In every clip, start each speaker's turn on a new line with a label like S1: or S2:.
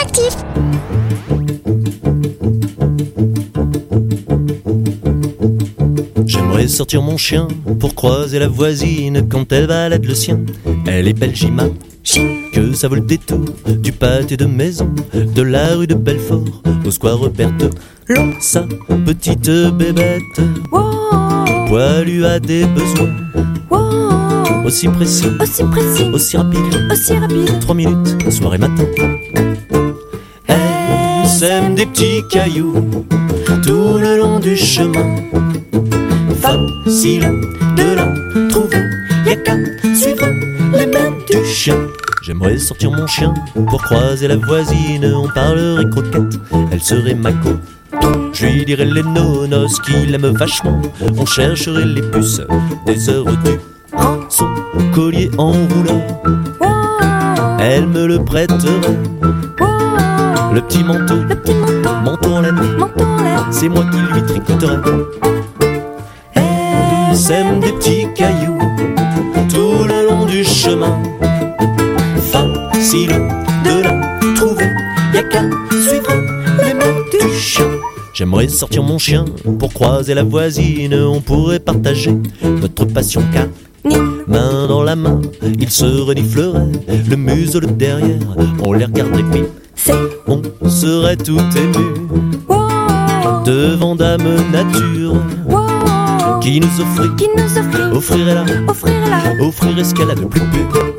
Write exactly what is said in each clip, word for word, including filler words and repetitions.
S1: actif.
S2: J'aimerais sortir mon chien pour croiser la voisine quand elle balade le sien. Elle est belle, j'imagine que ça vaut le détour du pâté de maison, de la rue de Belfort au square Berthe. Sa petite bébête poilue a des besoins aussi précis,
S1: Aussi précis,
S2: aussi rapide,
S1: aussi rapide.
S2: trois minutes, soir et matin. Elle sème des petits cailloux tout le long du chemin. Facile de la trouver, y'a qu'à suivre les mains du chien. J'aimerais sortir mon chien pour croiser la voisine. On parlerait croquette, elle serait ma co. Je lui dirais les nonos qu'il aime vachement. On chercherait les puces des heures du son collier en rouleur. Elle me le prêterait. Le petit manteau,
S1: Le petit manteau,
S2: manteau en laine,
S1: manteau en l'air.
S2: c'est moi qui lui tricoterai. Elle sème des petits cailloux tout le long du chemin. Facile de la trouver, y'a qu'à suivre les mains du chien. J'aimerais sortir mon chien pour croiser la voisine. On pourrait partager notre passion car main dans la main, ils se renifleraient le museau le derrière. On les regarderait puis on serait tout ému devant Dame Nature qui nous offrit,
S1: Qui nous offrit,
S2: offrirait là,
S1: offrirait là.
S2: offrirait ce qu'elle a de plus pur.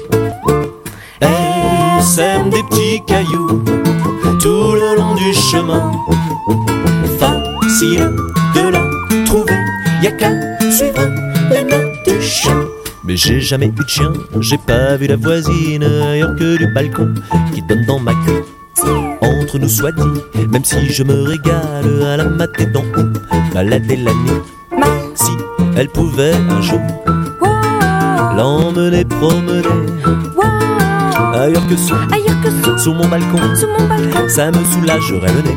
S2: Elle sème des petits cailloux tout le long du chemin. Facile de la trouver, y'a qu'à suivre les mains du chien. Mais j'ai jamais eu de chien, j'ai pas vu la voisine ailleurs que du balcon qui donne dans ma queue. Entre nous soit dit, même si je me régale à la mater d'en haut, balader la nuit. Si elle pouvait un jour l'emmener promener ailleurs que sous,
S1: Ailleurs que sous,
S2: sous mon balcon,
S1: sous mon balcon.
S2: ça me soulagerait le nez.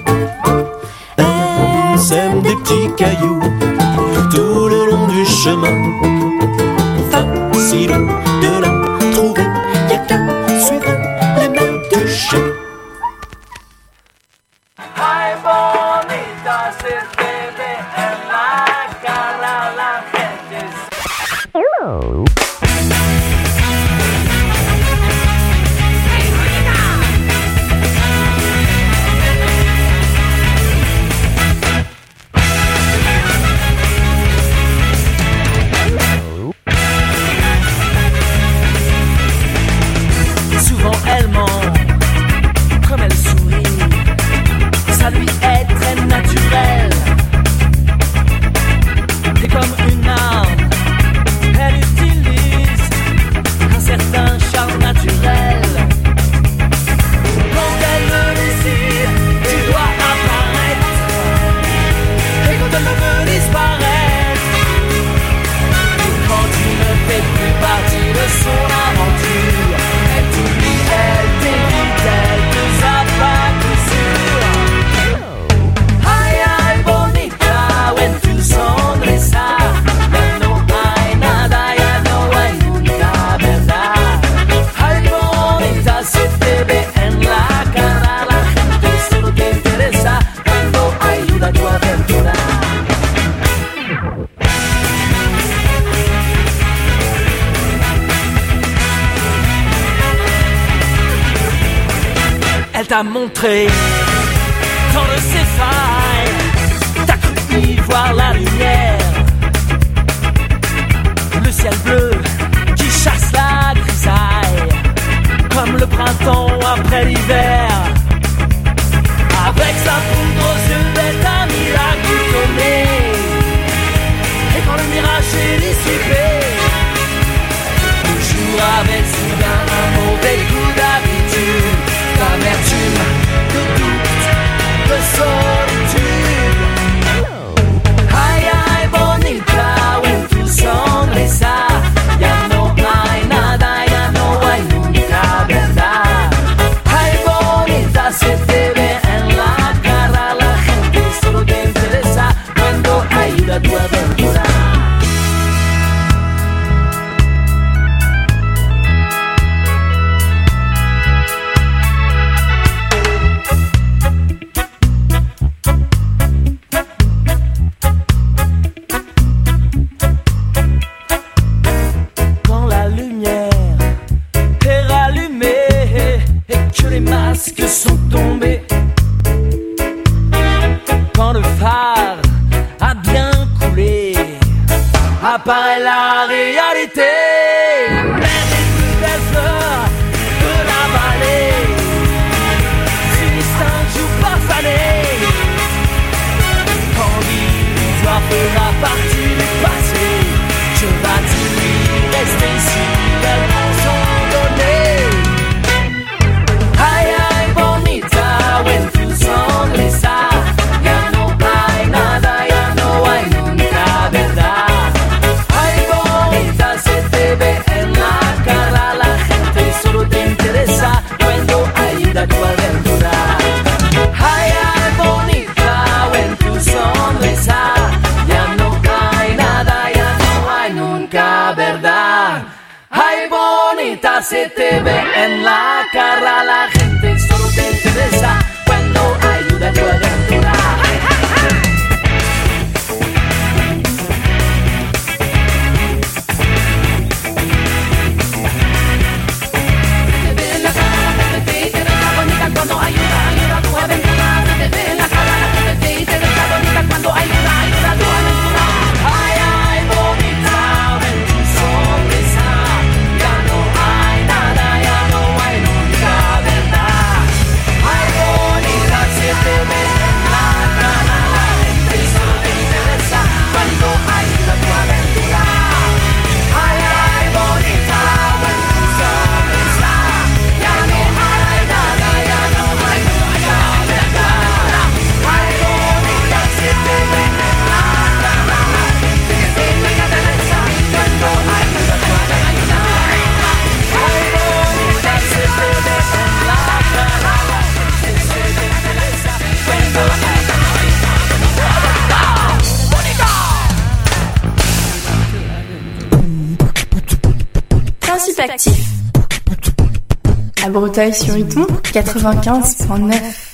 S2: Elle sème des petits cailloux tout le long du chemin. Facile de la trouver, y'a qu'à suivre les mains du chien.
S3: Ay, bonita, se te ve en la cara la gente. Souvent elle ment, comme elle sourit, ça lui est très naturel. Et comme une arme, elle utilise un certain charme naturel. Quand elle veut réussir, tu dois apparaître. Et quand elle veut disparaître, quand tu ne fais plus partie de son aventure, elle t'oublie, elle t'évite, elle te zappe à coup sûr. Ay, ay, bonita, when tu sonrisa, ya no hay nada, ya no hay nunca verdad. Ay, bonita, se te ve en la cara, la gente solo te interesa cuando ayuda a tu aventura. Elle t'a montré dans de ses failles, t'as cru y voir la lumière, le ciel bleu qui chasse la grisaille, comme le printemps après l'hiver. Avec sa poudre aux yeux, elle t'a mis la goutte au nez, et quand le mirage est dissipé, toujours avec soudain un mauvais coup d'habitude, d'amertume, de doute, de solitude. Ay, ay, bonita, when tu sonrisa, ya no hay nada, ya no hay nunca verdad. Ay, bonita. phare a bien coulé, apparaît la réalité. Même les plus belles fleurs de la vallée finissent un jour par faner. Quand l'histoire fera partie du passé, je bâtis rester ici, elles vont s'en donner. Ay, ay, bonita, when tu sonrisa, ya no hay nada, ya no hay nunca verdad. Ay, bonita, se te ve en la cara, la gente solo te interesa cuando ayuda a tu aventura. Ay, ay, bonita, when tu sonrisa, ya no hay nada, ya no hay nunca verdad. Ay, bonita, se te ve en la cara, la gente solo te interesa cuando ayuda a tu aventura. Se te ve en la cara, la gente te interesa bonita cuando ayuda, ayuda a tu aventura. Se te ve en la cara, la gente te interesa bonita cuando ayuda, ayuda a tu aventura. Ay, ay, bonita, ven tu sonrisa, ya no hay nada, ya no hay nunca verdad. Ay, bonita, se te ve en la cara, la gente solo te interesa cuando ayuda a tu aventura. Ay, ay, bonita, ven tu sonrisa, ya no hay nada, ya no hay nunca verdad. Ay, bonita, se te ve en la cara, la gente solo te interesa cuando ayuda a tu aventura. Ay, bonita, se te ve en la cara, la gente solo te interesa cuando ayuda a
S1: Principe actif. À Breteuil sur Iton, quatre-vingt-quinze virgule neuf.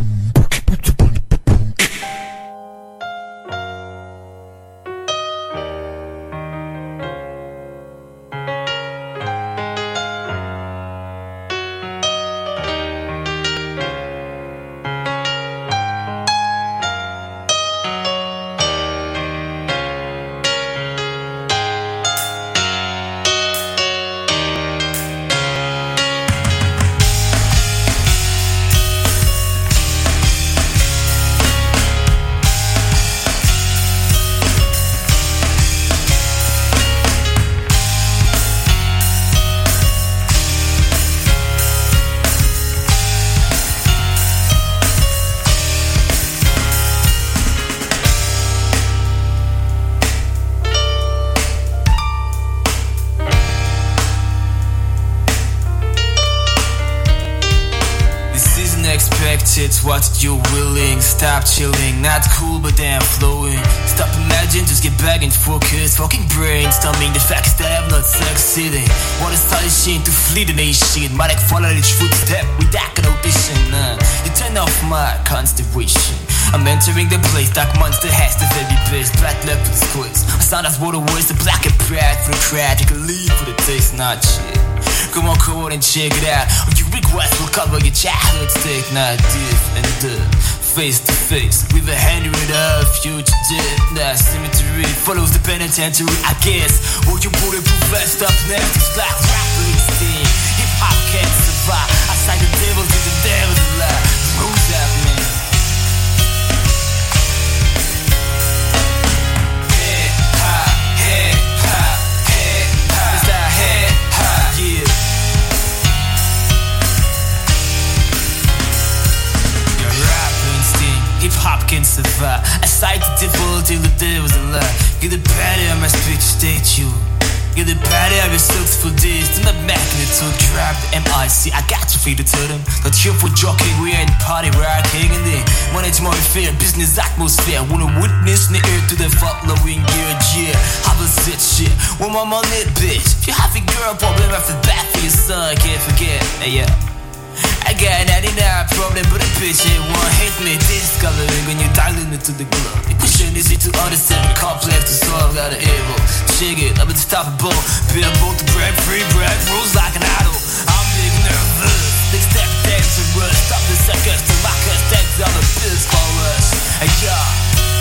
S4: It's what you're willing. Stop chilling, not cool but damn flowing. Stop imagining, just get back and focus. Fucking brainstorming the facts that I'm not succeeding. What is astonishing to flee the nation. Might follow each footstep with that kind of vision. uh, You turn off my constellation. I'm entering the place, dark monster has the very best. Bad luck for the squares. I sound as water was the black and pride for the crowd. You can leave for the taste, not shit. Come on, come on and check it out. Your regrets will cover your childhood state. Not deep and dead, face to face with a hundred of future dead. That cemetery follows the penitentiary, I guess. What you bulletproof vest up next is like rapping steam. Hip hop can't survive. I sight the devil to the devil's alive. Who's that man? Hip hop, hip hop, hip hop. It's that hip hop, yeah. Hip hop can survive. I sight the devil till the devil's alive. Get the body of my speech statue. Get the body of your sucks for this. Do not magnitude, trap the M I C. I got to feed it to them. Not here for joking, we ain't party rocking in there. When it's more fair, business atmosphere. Wanna witness the ear to the following year, yeah. Have a sit shit. With my money, bitch. If you have a girl problem after that for your son, can't forget. Hey, yeah. I got ninety-nine problem, but a bitch ain't one hate me. Discovering when you're dialing into the glove. You pushing this into other seven complex to solve, got an evil. Shake it, I'm unstoppable. Be able to break free, break rules like an idol. I'm big nervous. They step dangerous. Stop the suckers to my cuss. That's all the pills for us. Hey, yeah.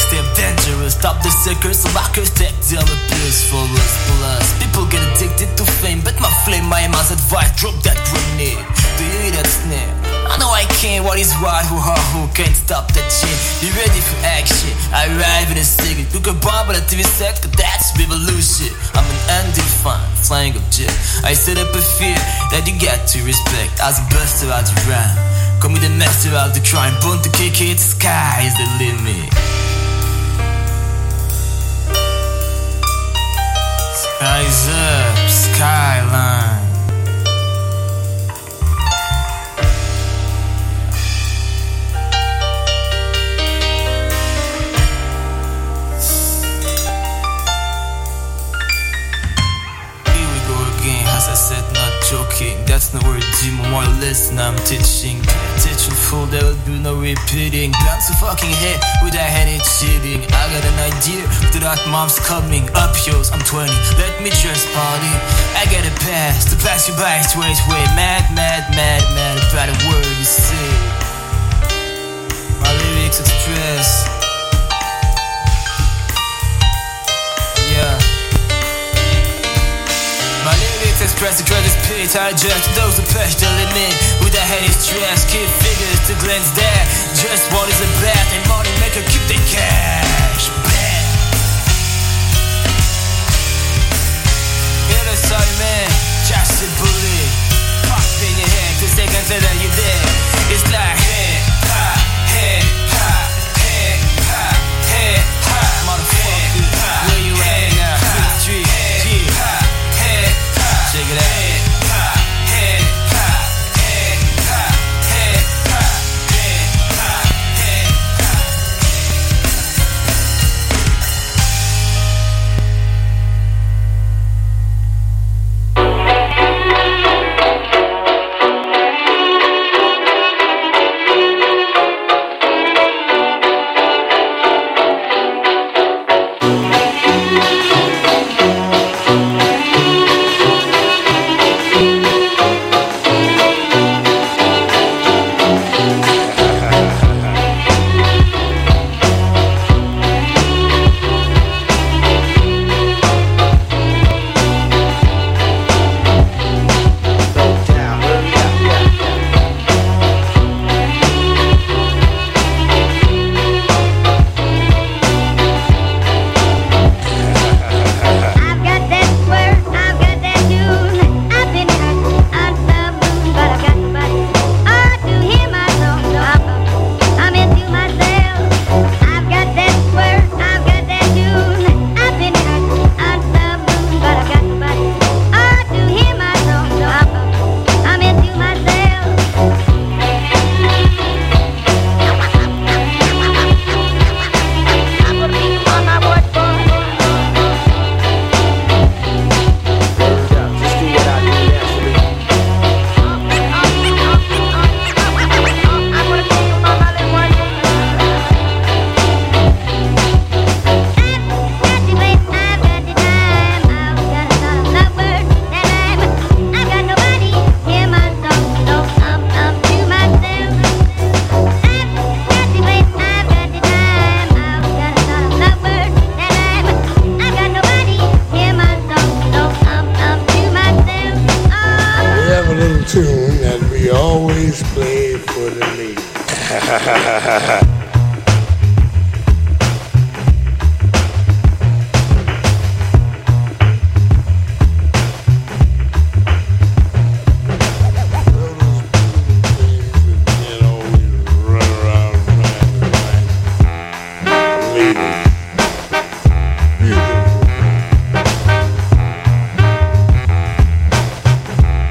S4: step dangerous. Stop the circus, so markers take down the pills for us, for us. People get addicted to fame, but my flame, my man's advice, drop that grenade. Do you hear that snare? I know I can't, what is what, who, who, who can't stop that shit? You ready for action? I arrive in a second. Took a bomb on the T V set, cause that's revolution. I'm an undefined flying object. I set up a fear that you got to respect. As a buster out the rhyme, call me the master of the crime. Born to kick it, sky is the limit. Sky's up, skyline. Joking, that's not where demon more listen, I'm teaching. Teaching full, there will be no repeating. Guns to fucking head with that headed cheating. I got an idea, after that mom's coming. Up yours, I'm twenty, let me just party. I got a pass, to pass you by, straight way. Mad, mad, mad, mad about a word you say. My lyrics express. Yeah. My lyrics express the greatest pitch. I just those who push the limit with a heady stress. Keep figures to glance there. Just what is a bet and money maker keep the cash. Bet. You're sorry man, just a bullet. Pop in your head, two seconds later you're dead. It's like hey, ha, hey, ha, hey, ha, hey, ha. Motherfucker, where you at now? Street, yeah, ha. Check it out.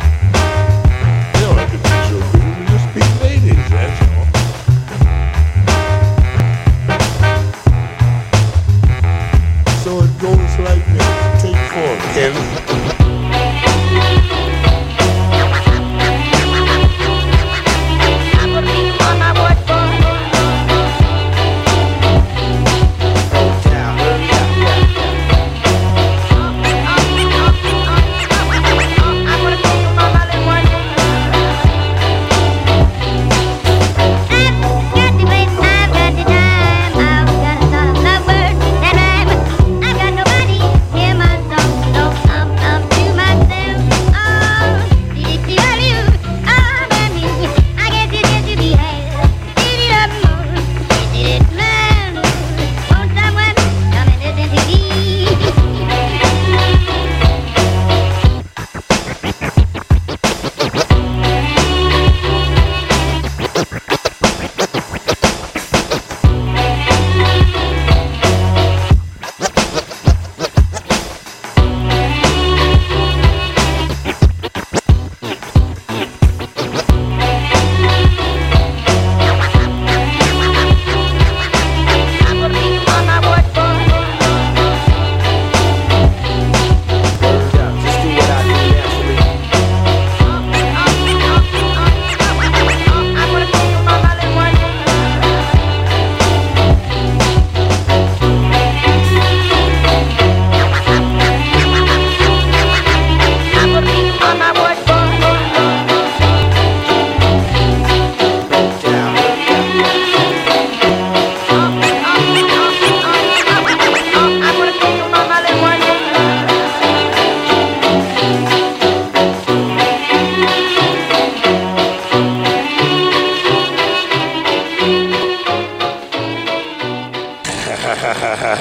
S5: Just be ladies, that's all.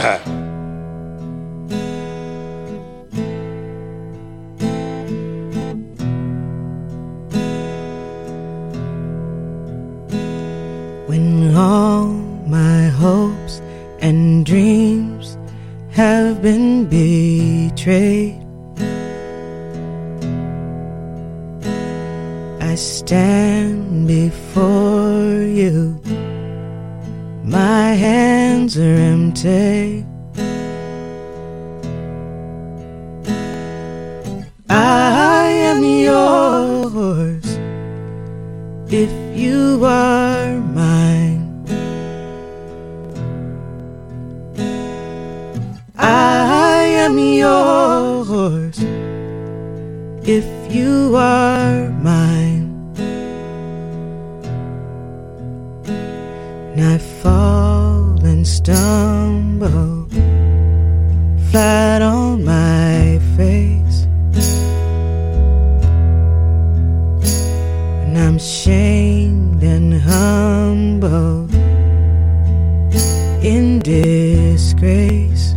S5: When all my hopes and dreams have been betrayed, I stand before you, my hands are empty. I am yours if you are mine. I am yours if you are mine. And I fall and stumble flat on my face, and I'm shamed and humbled in disgrace.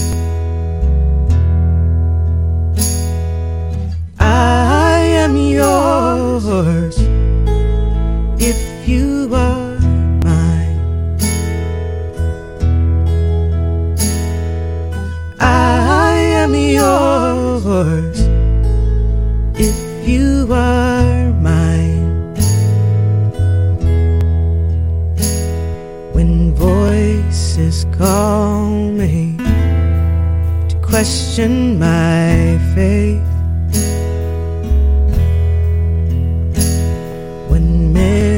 S5: I am yours if you are mine. I am yours if you are mine. When voices call me to question my faith, when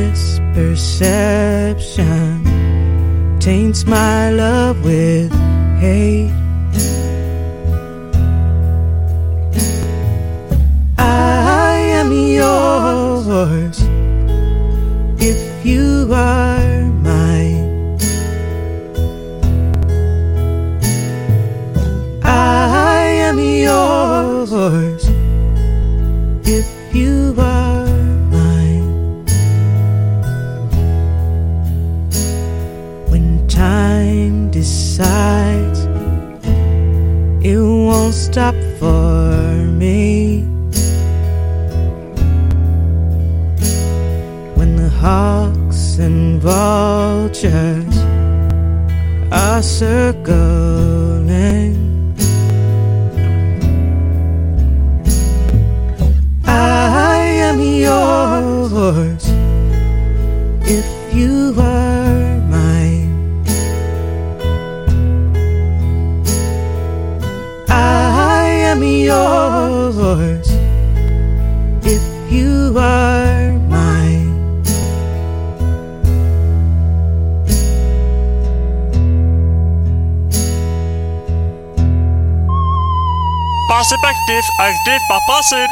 S5: misperception taints my love with hate, I am yours if you are mine. I am yours if you are mine. When time decides it won't stop for me, when the hawks and vultures are circling, I am yours if you are mine. I am yours if you are mine.
S6: Perspektiv aktiv par principe.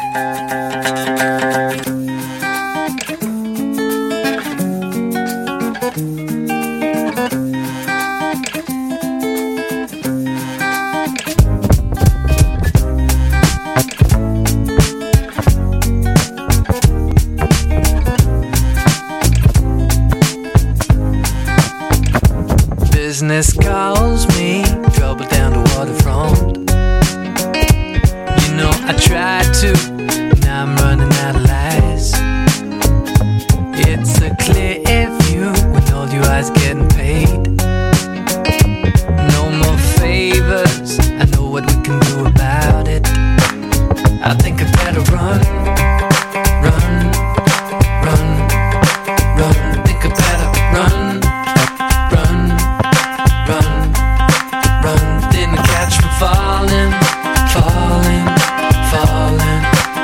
S3: Business calls me, trouble down the waterfront. You know I tried to, now I'm running out of lies. It's a clear view with all your eyes getting paid. No more favors, I know what we can do about it. I think I better run, run, run, run. Think I better run, run, run, run. Didn't catch me falling, falling, falling,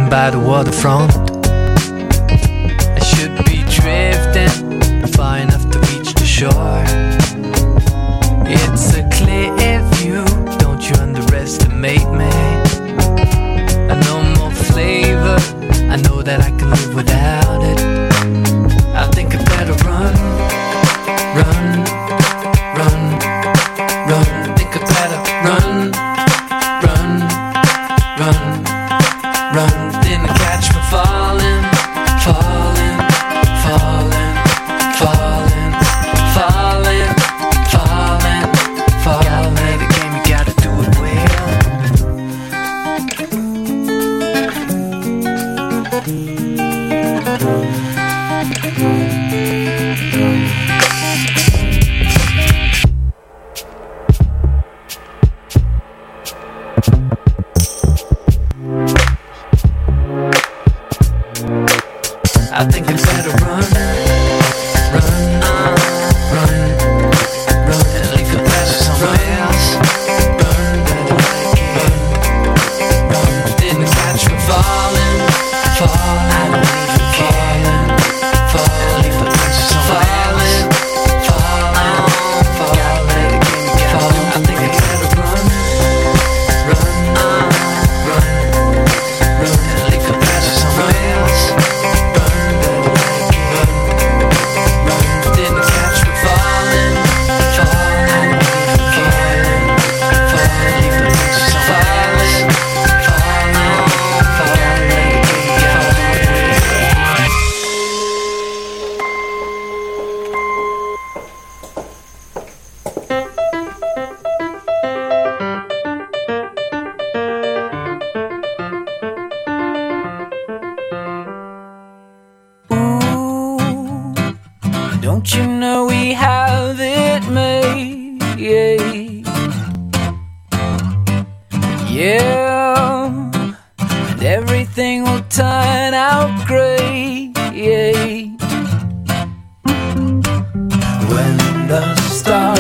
S3: by the waterfront. I should be drifting far enough to reach the shore. It's a clear view, don't you underestimate me. I know more flavor, I know that I can live without it. I think I better run, run, run, run. Think I better run, run, run, run. Then I catch me falling, falling, falling, falling, falling, falling, falling. Gotta play the game, you gotta do it well. I think I better run, run, run, run, and leave the past for someone else. Run, run, run. Didn't catch me falling, falling. I don't even care. Falling, leave the past for someone else. Falling, falling, falling. I think I better run, run, run, run, and leave the past for someone else. Didn't catch me falling, falling, falling, falling, leave the past for someone else. Falling, falling, ooh, don't you know we have it made? Yeah, and everything will turn out great. When the stars